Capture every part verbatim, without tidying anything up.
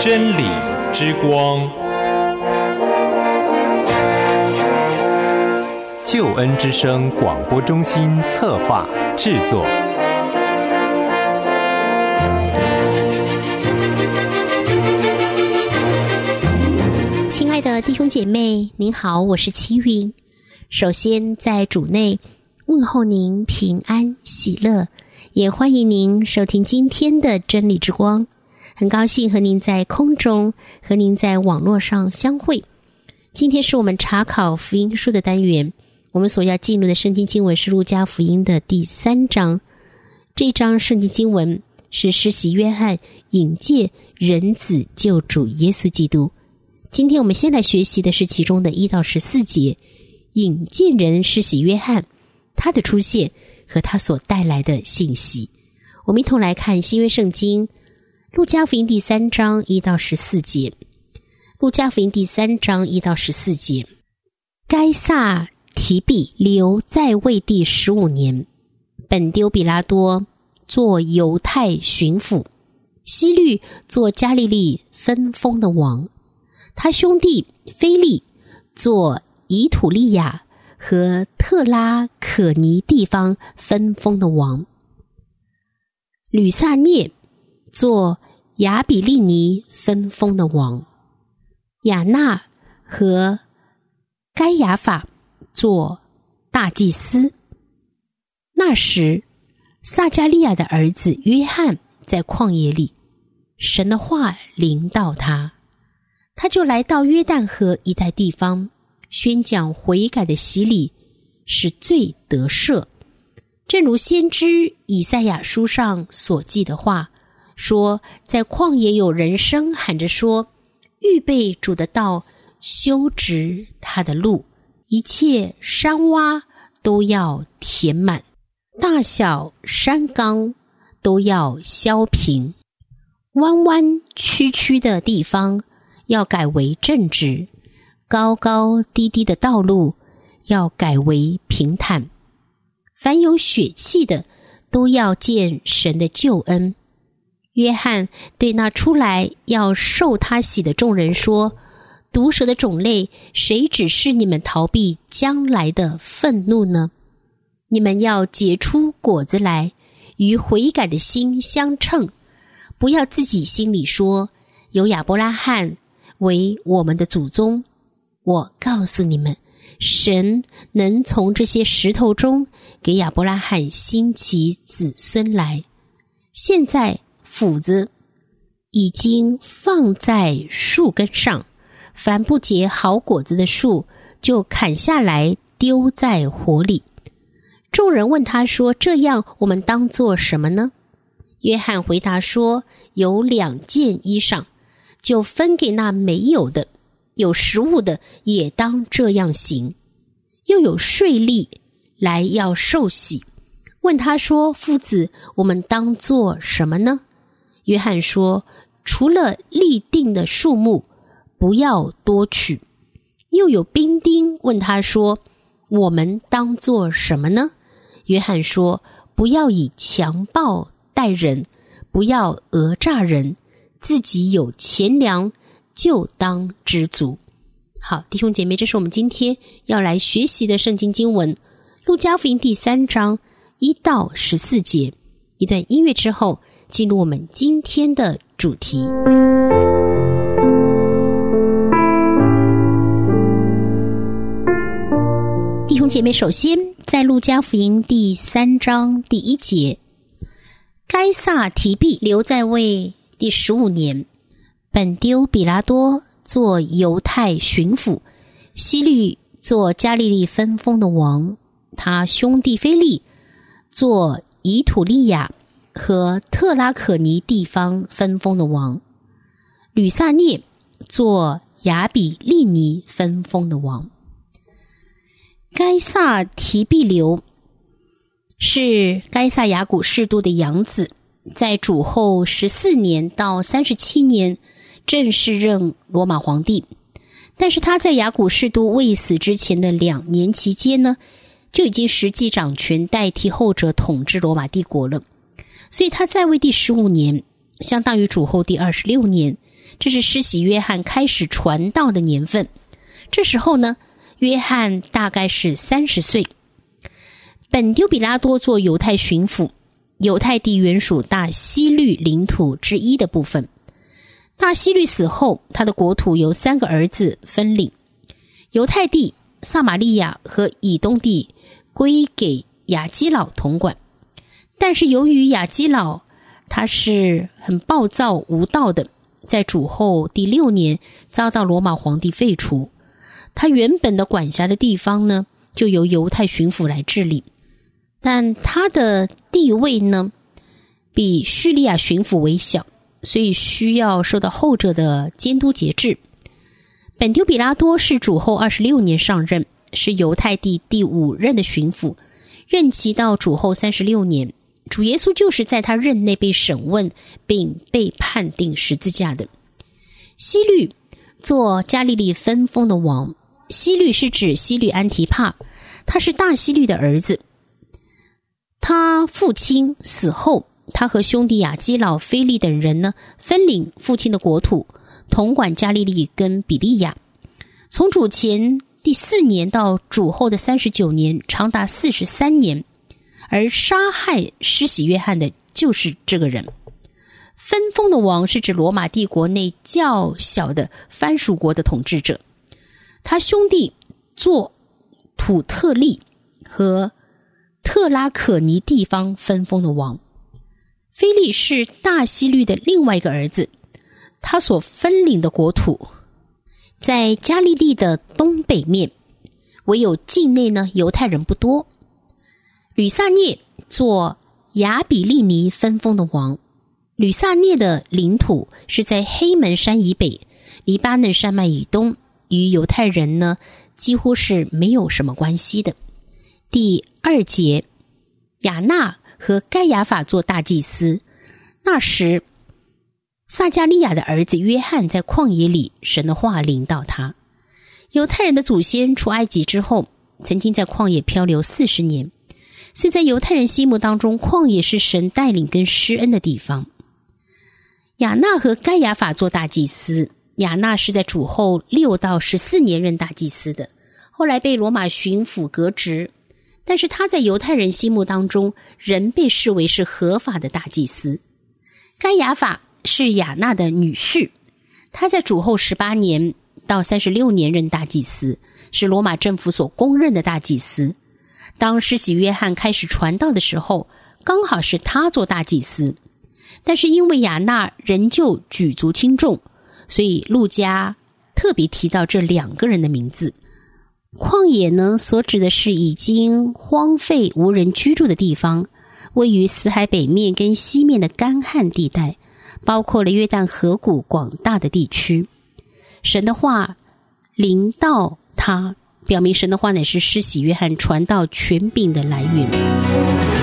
真理之光，救恩之声广播中心策划制作。 亲爱的弟兄姐妹，您好，我是齐云。首先在主内问候您平安喜乐，也欢迎您收听今天的真理之光。很高兴和您在空中，和您在网络上相会。今天是我们查考福音书的单元，我们所要进入的圣经经文是路加福音的第三章。这章圣经经文是施洗约翰引荐人子救主耶稣基督。今天我们先来学习的是其中的一到十四节，引荐人施洗约翰，他的出现和他所带来的信息。我们一同来看新约圣经路加福音第三章一到十四节。路加福音第三章一到十四节，该撒提庇留在位第十五年，本丢比拉多做犹太巡抚，希律做加利利分封的王，他兄弟腓利做以土利亚和特拉可尼地方分封的王，吕撒涅做亚比利尼分封的王，亚纳和该亚法做大祭司。那时撒加利亚的儿子约翰在旷野里，神的话临到他，他就来到约旦河一带地方，宣讲悔改的洗礼，使罪得赦。正如先知以赛亚书上所记的话说，在旷野有人声喊着说，预备主的道，修直他的路，一切山洼都要填满，大小山冈都要削平，弯弯曲曲的地方要改为正直，高高低低的道路要改为平坦，凡有血气的都要见神的救恩。约翰对那出来要受他洗的众人说，毒蛇的种类，谁指示你们逃避将来的愤怒呢？你们要结出果子来，与悔改的心相称，不要自己心里说，有亚伯拉罕为我们的祖宗。我告诉你们，神能从这些石头中给亚伯拉罕兴起子孙来。现在斧子已经放在树根上，凡不结好果子的树就砍下来丢在火里。众人问他说，这样我们当做什么呢？约翰回答说，有两件衣裳，就分给那没有的，有食物的也当这样行。又有税吏来要受洗，问他说，夫子，我们当做什么呢？约翰说，除了立定的数目，不要多取。又有兵丁问他说，我们当做什么呢？约翰说，不要以强暴待人，不要讹诈人，自己有钱粮就当知足。好，弟兄姐妹，这是我们今天要来学习的圣经经文，路加福音第三章一到十四节。一段音乐之后，进入我们今天的主题。弟兄姐妹，首先在路加福音第三章第一节，该撒提庇留在位第十五年，本丢比拉多做犹太巡抚，希律做加利利分封的王，他兄弟腓利做以土利亚和特拉可尼地方分封的王，吕撒涅做亚比利尼分封的王。该撒提庇留是该撒亚古士都的养子，在主后十四年到三十七年正式任罗马皇帝，但是他在亚古士都未死之前的两年期间呢，就已经实际掌权，代替后者统治罗马帝国了。所以他在位第十五年，相当于主后第二十六年， 这是施洗约翰开始传道的年份。这时候呢，约翰大概是三十岁。本丢比拉多做犹太巡抚，犹太地原属大希律领土之一的部分。大希律死后，他的国土由三个儿子分领，犹太地、撒玛利亚和以东地归给亚基老统管。但是由于亚基老他是很暴躁无道的，在主后第六年遭到罗马皇帝废除，他原本的管辖的地方呢，就由犹太巡抚来治理。但他的地位呢，比叙利亚巡抚为小，所以需要受到后者的监督节制。本丢比拉多是主后二十六年上任，是犹太地第五任的巡抚，任期到主后三十六年。主耶稣就是在他任内被审问并被判定十字架的。希律做加利利分封的王，希律是指希律安提帕，他是大希律的儿子。他父亲死后，他和兄弟亚基老、腓利等人呢，分领父亲的国土，统管加利利跟比利亚。从主前第四年到主后的三十九年，长达四十三年。而杀害施洗约翰的就是这个人。分封的王是指罗马帝国内较小的藩属国的统治者。他兄弟做土特利和特拉可尼地方分封的王。腓利是大希律的另外一个儿子，他所分领的国土在加利利的东北面，唯有境内呢犹太人不多。吕萨涅做亚比利尼分封的王。吕萨涅的领土是在黑门山以北，黎巴嫩山脉以东，与犹太人呢几乎是没有什么关系的。第二节，亚纳和该亚法做大祭司。那时撒加利亚的儿子约翰在旷野里，神的话临到他。犹太人的祖先出埃及之后，曾经在旷野漂流四十年，所以在犹太人心目当中，旷野是神带领跟施恩的地方。亚纳和该亚法做大祭司。亚纳是在主后六到十四年任大祭司的，后来被罗马巡抚革职，但是他在犹太人心目当中仍被视为是合法的大祭司。该亚法是亚纳的女婿，他在主后十八年到三十六年任大祭司，是罗马政府所公认的大祭司。当施洗约翰开始传道的时候，刚好是他做大祭司。但是因为亚纳仍旧举足轻重，所以路加特别提到这两个人的名字。旷野呢，所指的是已经荒废无人居住的地方，位于死海北面跟西面的干旱地带，包括了约旦河谷广大的地区。神的话临到他，表明神的话乃是施洗约翰传道权柄的来源。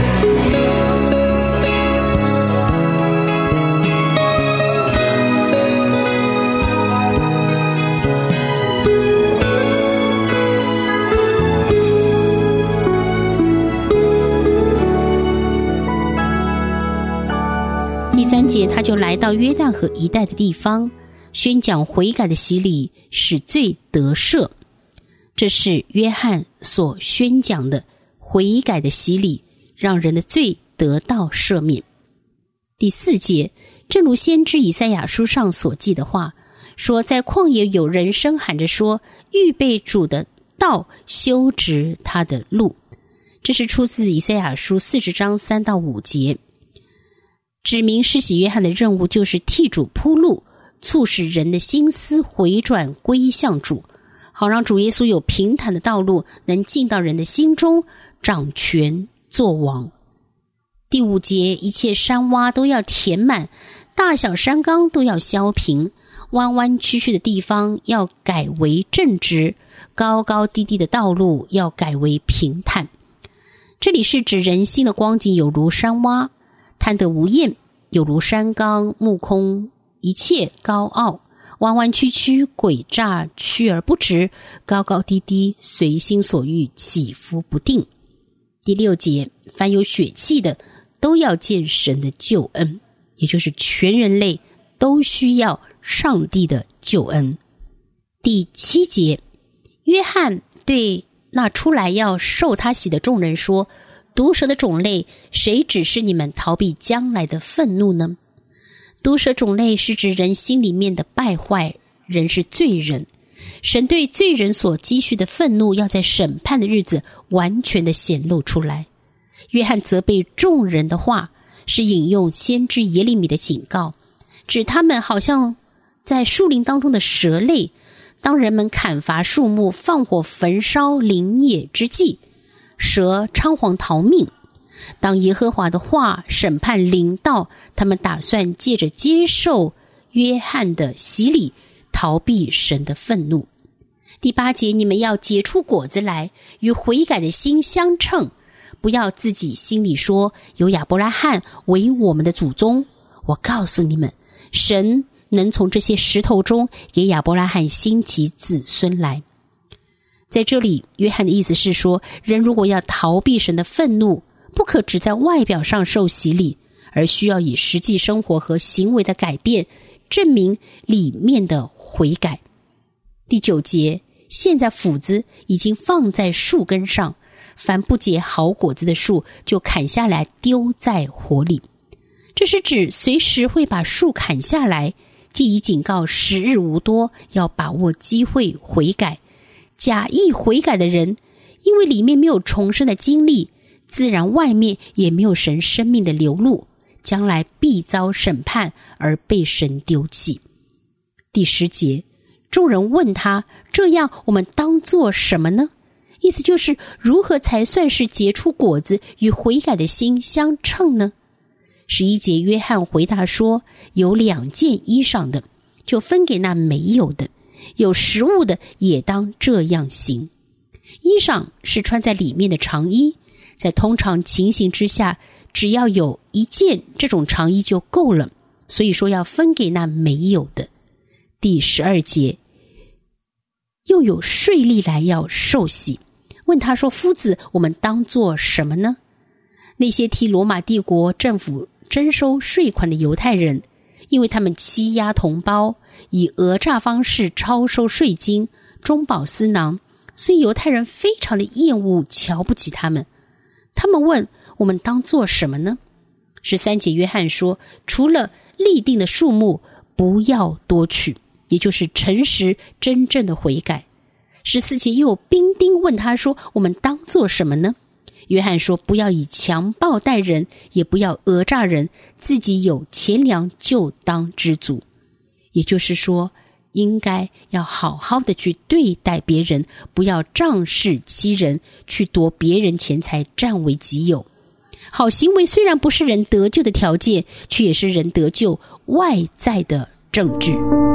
第三节，他就来到约旦河一带的地方，宣讲悔改的洗礼，使罪得赦。这是约翰所宣讲的悔改的洗礼，让人的罪得到赦免。第四节，正如先知以赛亚书上所记的话，说在旷野有人声喊着说，预备主的道，修直他的路。这是出自以赛亚书四十章三到五节，指明施洗约翰的任务就是替主铺路，促使人的心思回转归向主，好让主耶稣有平坦的道路，能进到人的心中，掌权作王。第五节，一切山洼都要填满，大小山冈都要削平，弯弯曲曲的地方要改为正直，高高低低的道路要改为平坦。这里是指人心的光景有如山洼，贪得无厌，有如山冈，目空一切高傲，弯弯曲曲，诡诈，曲而不直，高高低低，随心所欲，起伏不定。第六节，凡有血气的都要见神的救恩，也就是全人类都需要上帝的救恩。第七节，约翰对那出来要受他洗的众人说，毒蛇的种类，谁指示你们逃避将来的愤怒呢？毒蛇种类是指人心里面的败坏，人是罪人，神对罪人所积蓄的愤怒要在审判的日子完全的显露出来。约翰责备众人的话是引用先知耶利米的警告，指他们好像在树林当中的蛇类，当人们砍伐树木放火焚烧林野之际，蛇仓皇逃命。当耶和华的话审判临到，他们打算借着接受约翰的洗礼逃避神的愤怒。第八节，你们要结出果子来，与悔改的心相称，不要自己心里说，有亚伯拉罕为我们的祖宗。我告诉你们，神能从这些石头中给亚伯拉罕兴起子孙来。在这里，约翰的意思是说，人如果要逃避神的愤怒，不可只在外表上受洗礼，而需要以实际生活和行为的改变证明里面的悔改。第九节，现在斧子已经放在树根上，凡不结好果子的树就砍下来丢在火里。这是指随时会把树砍下来，既已警告时日无多，要把握机会悔改。假意悔改的人，因为里面没有重生的经历，自然外面也没有神生命的流露，将来必遭审判而被神丢弃。第十节，众人问他，这样我们当做什么呢？意思就是如何才算是结出果子与悔改的心相称呢？十一节，约翰回答说，有两件衣裳的就分给那没有的，有食物的也当这样行。衣裳是穿在里面的长衣，在通常情形之下，只要有一件这种长衣就够了，所以说要分给那没有的。第十二节，又有税吏来要受洗，问他说，夫子，我们当做什么呢？那些替罗马帝国政府征收税款的犹太人，因为他们欺压同胞，以讹诈方式超收税金，中饱私囊，所以犹太人非常的厌恶，瞧不起他们。他们问，我们当做什么呢？十三节，约翰说，除了立定的数目，不要多取，也就是诚实真正的悔改。十四节，又有兵丁问他说，我们当做什么呢？约翰说，不要以强暴待人，也不要讹诈人，自己有钱粮就当知足。也就是说，应该要好好的去对待别人，不要仗势欺人，去夺别人钱财占为己有。好行为虽然不是人得救的条件，却也是人得救外在的证据。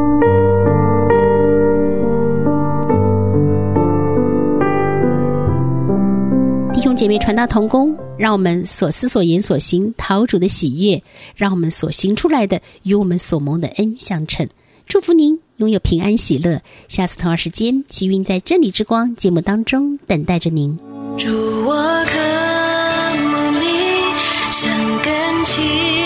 弟兄姐妹，传道同工，让我们所思所言所行讨主的喜悦，让我们所行出来的与我们所蒙的恩相称。祝福您拥有平安喜乐。下次同样时间，奇云在真理之光节目当中等待着您。 主，我渴慕你，想更亲